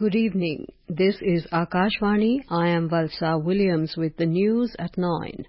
Good evening. This is Akashvani. I am Valsa Williams with the news at 9.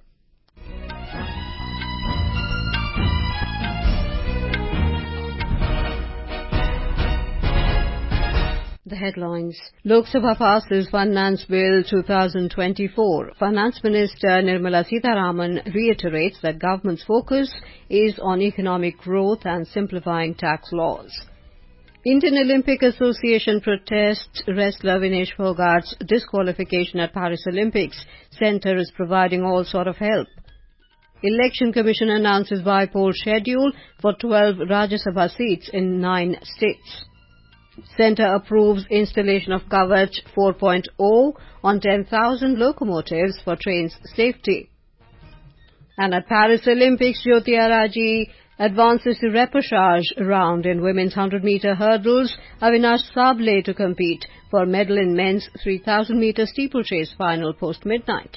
The headlines. Lok Sabha passes Finance Bill 2024. Finance Minister Nirmala Sitharaman reiterates that government's focus is on economic growth and simplifying tax laws. Indian Olympic Association protests wrestler Vinesh Phogat's disqualification at Paris Olympics. Centre is providing all sort of help. Election Commission announces by-poll schedule for 12 Rajya Sabha seats in 9 states. Centre approves installation of Kavach 4.0 on 10,000 locomotives for trains' safety. And at Paris Olympics, Jyoti Araji advances to repechage round in women's 100-metre hurdles. Avinash Sable to compete for medal in men's 3,000-metre steeplechase final post-midnight.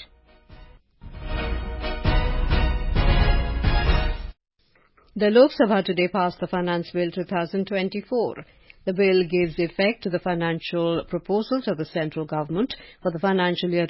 The Lok Sabha today passed the Finance Bill 2024. The bill gives effect to the financial proposals of the central government for the financial year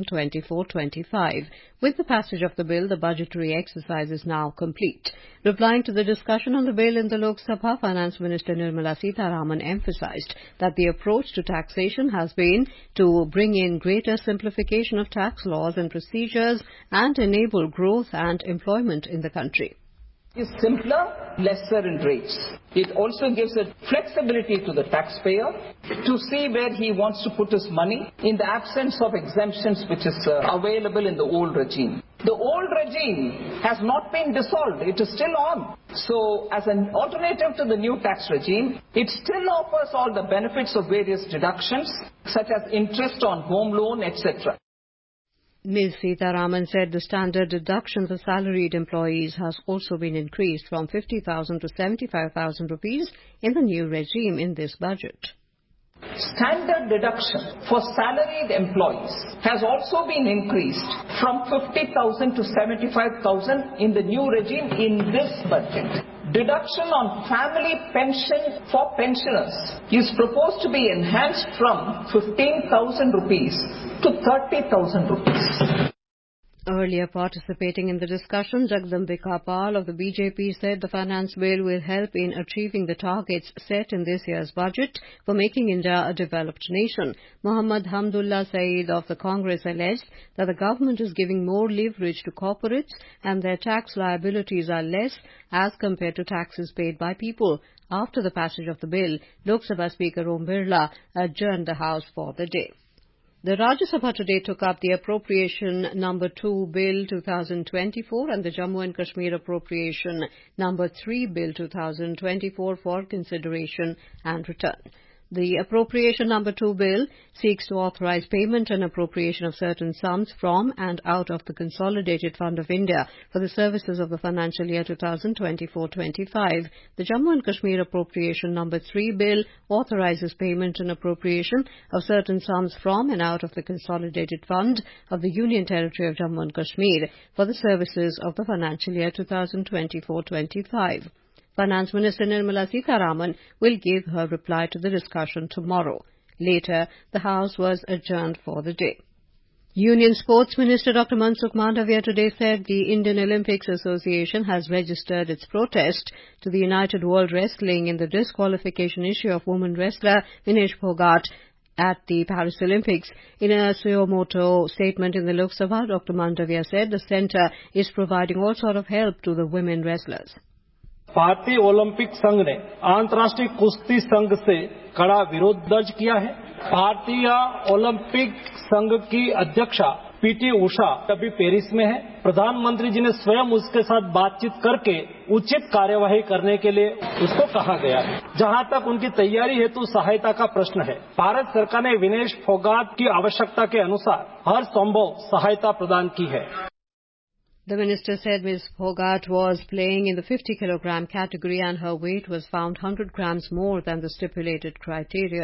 2024-25. With the passage of the bill, the budgetary exercise is now complete. Replying to the discussion on the bill in the Lok Sabha, Finance Minister Nirmala Sitharaman emphasized that the approach to taxation has been to bring in greater simplification of tax laws and procedures and enable growth and employment in the country. Is simpler, lesser in rates. It also gives a flexibility to the taxpayer to see where he wants to put his money in the absence of exemptions which is available in the old regime. The old regime has not been dissolved. It is still on. So as an alternative to the new tax regime, it still offers all the benefits of various deductions such as interest on home loan, etc. Ms. Sitharaman said the standard deduction for salaried employees has also been increased from 50,000 to 75,000 rupees in the new regime in this budget. Standard deduction for salaried employees has also been increased from 50,000 to 75,000 in the new regime in this budget. Deduction on family pension for pensioners is proposed to be enhanced from 15,000 rupees to 30,000 rupees. Earlier participating in the discussion, Jagdambika Pal of the BJP said the finance bill will help in achieving the targets set in this year's budget for making India a developed nation. Muhammad Hamdullah Saeed of the Congress alleged that the government is giving more leverage to corporates and their tax liabilities are less as compared to taxes paid by people. After the passage of the bill, Lok Sabha Speaker Om Birla adjourned the House for the day. The Rajya Sabha today took up the Appropriation Number 2 Bill 2024 and the Jammu and Kashmir Appropriation Number 3 Bill 2024 for consideration and return. The Appropriation Number 2 Bill seeks to authorize payment and appropriation of certain sums from and out of the Consolidated Fund of India for the services of the financial year 2024-25. The Jammu and Kashmir Appropriation Number 3 Bill authorizes payment and appropriation of certain sums from and out of the Consolidated Fund of the Union Territory of Jammu and Kashmir for the services of the financial year 2024-25. Finance Minister Nirmala Sitharaman will give her reply to the discussion tomorrow. Later, the House was adjourned for the day. Union Sports Minister Dr. Mansukh Mandavia today said the Indian Olympics Association has registered its protest to the United World Wrestling in the disqualification issue of woman wrestler Vinesh Phogat at the Paris Olympics. In a suo motu statement in the Lok Sabha, Dr. Mandavia said the centre is providing all sort of help to the women wrestlers. भारतीय Olympic संघ ने अंतर्राष्ट्रीय कुश्ती संघ से कड़ा विरोध दर्ज किया है। भारतीय ओलंपिक संघ की अध्यक्षा पीटी उषा अभी पेरिस में है। प्रधानमंत्री जी ने स्वयं उसके साथ बातचीत करके उचित कार्यवाही करने के लिए उसको कहा गया है। जहां तक उनकी तैयारी हेतु सहायता का प्रश्न है, भारत सरकार ने विनेश फोगाट की आवश्यकता के अनुसार हर संभव सहायता प्रदान की है। The minister said Ms. Phogat was playing in the 50-kilogram category and her weight was found 100 grams more than the stipulated criterion.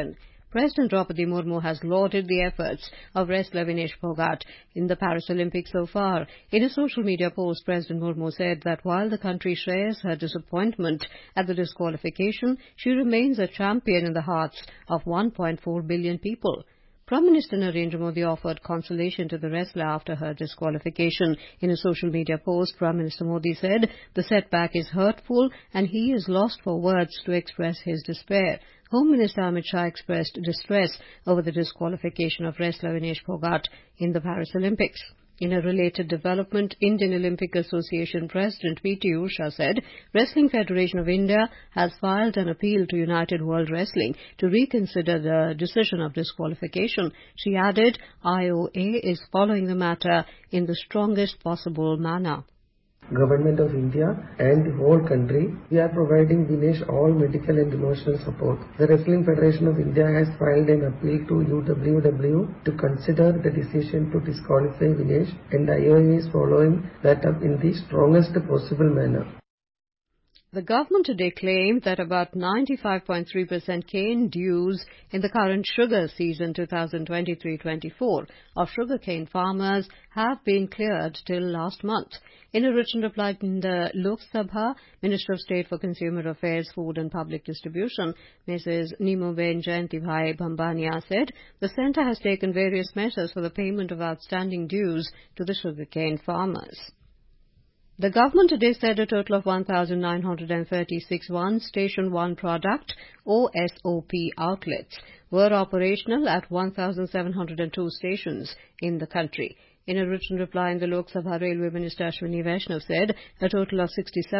President Draupadi Murmu has lauded the efforts of wrestler Vinesh Phogat in the Paris Olympics so far. In a social media post, President Murmu said that while the country shares her disappointment at the disqualification, she remains a champion in the hearts of 1.4 billion people. Prime Minister Narendra Modi offered consolation to the wrestler after her disqualification. In a social media post, Prime Minister Modi said the setback is hurtful and he is lost for words to express his despair. Home Minister Amit Shah expressed distress over the disqualification of wrestler Vinesh Phogat in the Paris Olympics. In a related development, Indian Olympic Association President P.T. Usha said Wrestling Federation of India has filed an appeal to United World Wrestling to reconsider the decision of disqualification. She added IOA is following the matter in the strongest possible manner. Government of India and the whole country, we are providing Vinesh all medical and emotional support. The Wrestling Federation of India has filed an appeal to UWW to consider the decision to disqualify Vinesh, and IOA is following that up in the strongest possible manner. The government today claimed that about 95.3% cane dues in the current sugar season 2023-24 of sugarcane farmers have been cleared till last month. In a written reply in the Lok Sabha, Minister of State for Consumer Affairs, Food and Public Distribution, Mrs. Neemuben Jayantibhai Bhambania said the centre has taken various measures for the payment of outstanding dues to the sugarcane farmers. The government today said a total of 1,936 Station 1 product OSOP outlets were operational at 1,702 stations in the country. In a written reply in the Lok Sabha, Railway Minister Ashwini Vaishnav said a total of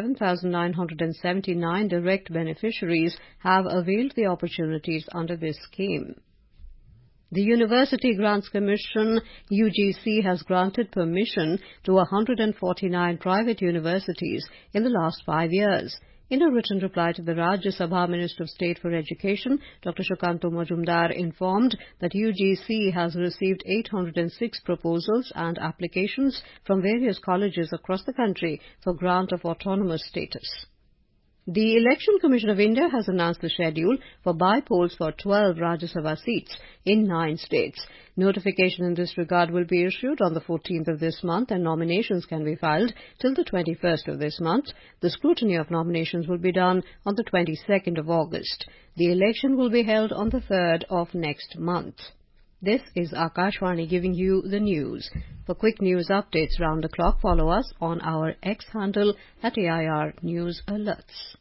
67,979 direct beneficiaries have availed the opportunities under this scheme. The University Grants Commission, UGC, has granted permission to 149 private universities in the last 5 years. In a written reply to the Rajya Sabha, Minister of State for Education, Dr. Shukanto Majumdar informed that UGC has received 806 proposals and applications from various colleges across the country for grant of autonomous status. The Election Commission of India has announced the schedule for by-polls for 12 Rajya Sabha seats in 9 states. Notification in this regard will be issued on the 14th of this month and nominations can be filed till the 21st of this month. The scrutiny of nominations will be done on the 22nd of August. The election will be held on the 3rd of next month. This is Akashvani giving you the news. For quick news updates round the clock, follow us on our X handle at AIR News Alerts.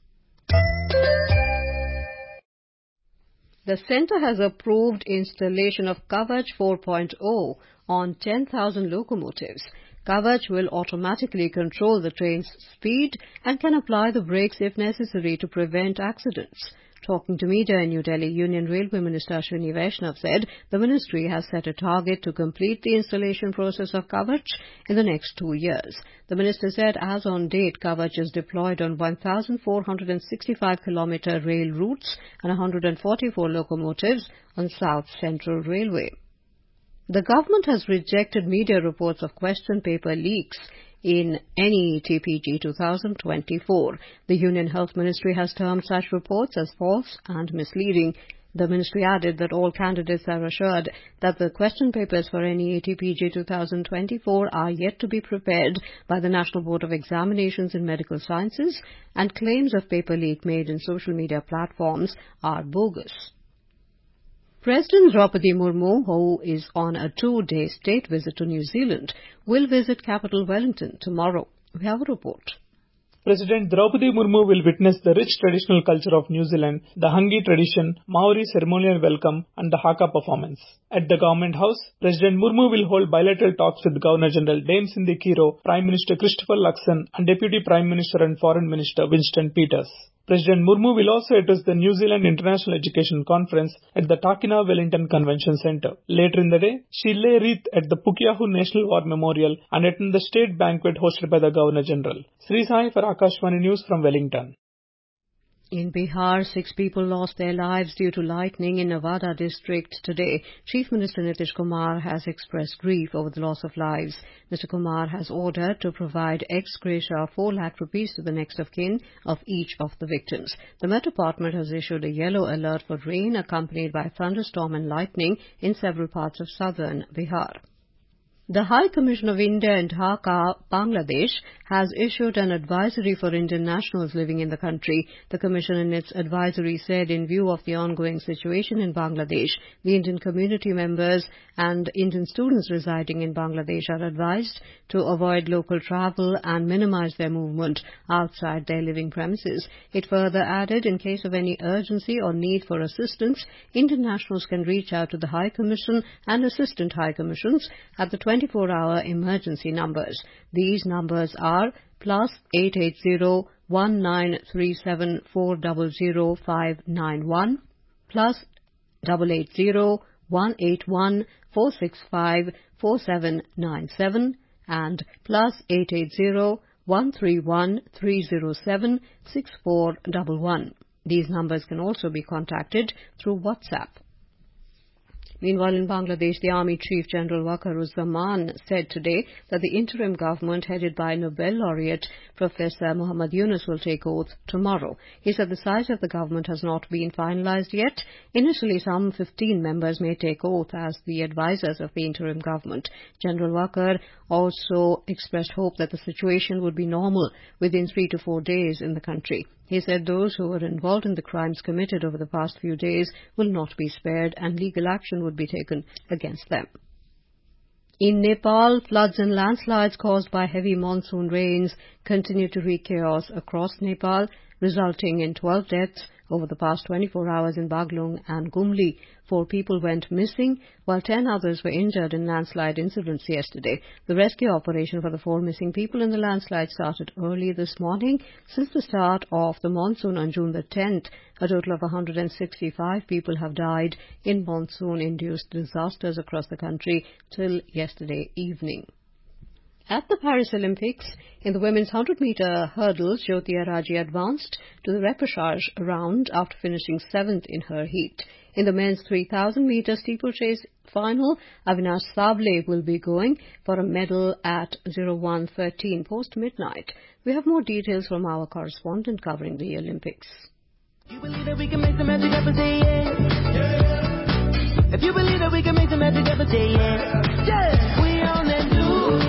The centre has approved installation of Kavach 4.0 on 10,000 locomotives. Kavach will automatically control the train's speed and can apply the brakes if necessary to prevent accidents. Talking to media in New Delhi, Union Railway Minister Ashwini Vaishnav said the ministry has set a target to complete the installation process of Kavach in the next 2 years. The minister said as on date, Kavach is deployed on 1,465 kilometre rail routes and 144 locomotives on South Central Railway. The government has rejected media reports of question paper leaks in NEET-PG 2024. The Union Health Ministry has termed such reports as false and misleading. The ministry added that all candidates are assured that the question papers for NEET-PG 2024 are yet to be prepared by the National Board of Examinations in Medical Sciences, and claims of paper leak made in social media platforms are bogus. President Draupadi Murmu, who is on a 2-day state visit to New Zealand, will visit capital Wellington tomorrow. We have a report. President Draupadi Murmu will witness the rich traditional culture of New Zealand, the Hangi tradition, Maori ceremonial welcome and the Haka performance. At the Government House, President Murmu will hold bilateral talks with Governor-General Dame Cindy Kiro, Prime Minister Christopher Luxon and Deputy Prime Minister and Foreign Minister Winston Peters. President Murmu will also address the New Zealand International Education Conference at the Takina Wellington Convention Centre. Later in the day, she lay wreath at the Pukeahu National War Memorial and attend the state banquet hosted by the Governor-General. Sri Sai for Akashvani News from Wellington. In Bihar, 6 people lost their lives due to lightning in Nevada district today. Chief Minister Nitish Kumar has expressed grief over the loss of lives. Mr. Kumar has ordered to provide ex gratia of 4 lakh rupees to the next of kin of each of the victims. The Met Department has issued a yellow alert for rain accompanied by thunderstorm and lightning in several parts of southern Bihar. The High Commission of India in Dhaka, Bangladesh, has issued an advisory for Indian nationals living in the country. The Commission in its advisory said in view of the ongoing situation in Bangladesh, the Indian community members and Indian students residing in Bangladesh are advised to avoid local travel and minimize their movement outside their living premises. It further added, in case of any urgency or need for assistance, Indian nationals can reach out to the High Commission and Assistant High Commissions at the 24-hour emergency numbers. These numbers are +880 1937 400 591, +880 181 465 4797, and +880 131 307 6411. These numbers can also be contacted through WhatsApp. Meanwhile, in Bangladesh, the Army Chief General Waqar-uz-Zaman said today that the interim government headed by Nobel laureate Professor Muhammad Yunus will take oath tomorrow. He said the size of the government has not been finalized yet. Initially, some 15 members may take oath as the advisors of the interim government. General Waqar also expressed hope that the situation would be normal within 3 to 4 days in the country. He said those who were involved in the crimes committed over the past few days will not be spared and legal action would be taken against them. In Nepal, floods and landslides caused by heavy monsoon rains continue to wreak chaos across Nepal, resulting in 12 deaths over the past 24 hours in Baglung and Gumli. 4 people went missing, while 10 others were injured in landslide incidents yesterday. The rescue operation for the 4 missing people in the landslide started early this morning. Since the start of the monsoon on June the 10th, a total of 165 people have died in monsoon-induced disasters across the country till yesterday evening. At the Paris Olympics, in the women's 100-meter hurdles, Jyoti Araji advanced to the repechage round after finishing 7th in her heat. In the men's 3,000-meter steeplechase final, Avinash Sable will be going for a medal at 01:13 post-midnight. We have more details from our correspondent covering the Olympics. You believe that we can make the magic happen, say yeah. If you believe that we can make the magic happen, say yeah. Yeah, we on and do.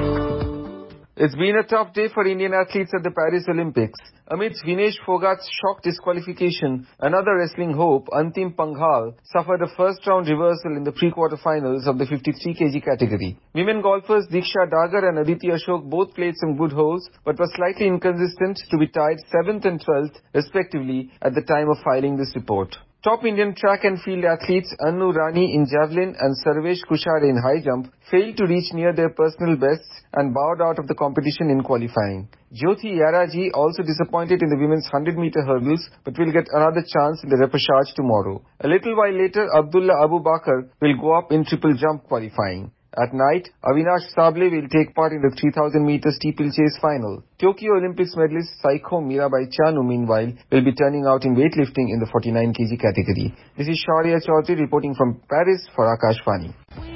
It's been a tough day for Indian athletes at the Paris Olympics. Amidst Vinesh Phogat's shock disqualification, another wrestling hope, Antim Panghal, suffered a first-round reversal in the pre-quarterfinals of the 53 kg category. Women golfers Diksha Dagar and Aditi Ashok both played some good holes, but were slightly inconsistent to be tied 7th and 12th, respectively, at the time of filing this report. Top Indian track and field athletes Annu Rani in javelin and Sarvesh Kushare in high jump failed to reach near their personal bests and bowed out of the competition in qualifying. Jyoti Araji also disappointed in the women's 100-meter hurdles but will get another chance in the repechage tomorrow. A little while later, Abdullah Abu Bakr will go up in triple jump qualifying. At night, Avinash Sable will take part in the 3,000-meter steeplechase final. Tokyo Olympics medalist Saikho Mirabai Chanu, meanwhile, will be turning out in weightlifting in the 49 kg category. This is Shaurya Chaudhary reporting from Paris for Akashvani.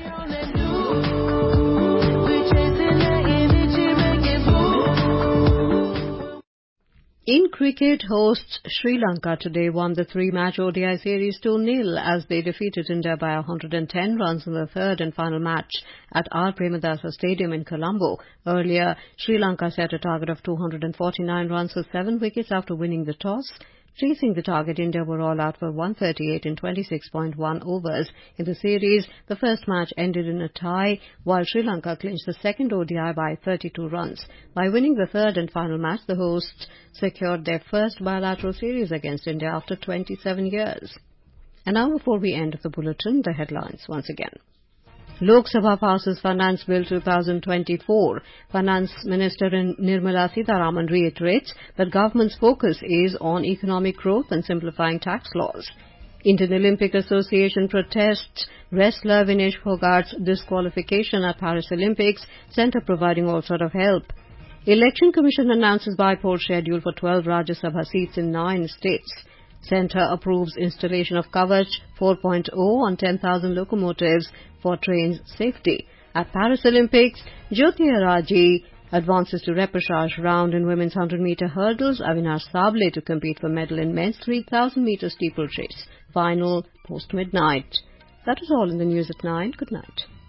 In cricket, hosts Sri Lanka today won the 3-match ODI series 2-0 as they defeated India by 110 runs in the third and final match at R. Premadasa Stadium in Colombo. Earlier, Sri Lanka set a target of 249 runs with 7 wickets after winning the toss. Chasing the target, India were all out for 138 in 26.1 overs. In the series, the first match ended in a tie, while Sri Lanka clinched the second ODI by 32 runs. By winning the third and final match, the hosts secured their first bilateral series against India after 27 years. And now, before we end the bulletin, the headlines once again. Lok Sabha passes Finance Bill 2024. Finance Minister Nirmala Sitharaman reiterates that government's focus is on economic growth and simplifying tax laws. Indian Olympic Association protests wrestler Vinesh Phogat's disqualification at Paris Olympics, centre providing all sort of help. Election Commission announces by-poll schedule for 12 Rajya Sabha seats in 9 states. Centre approves installation of Kavach 4.0 on 10,000 locomotives for trains' safety. At Paris Olympics, Jyotia Raji advances to repechage round in women's 100-meter hurdles. Avinash Sable to compete for medal in men's 3,000-meter steeplechase. Final post-midnight. That is all in the news at 9. Good night.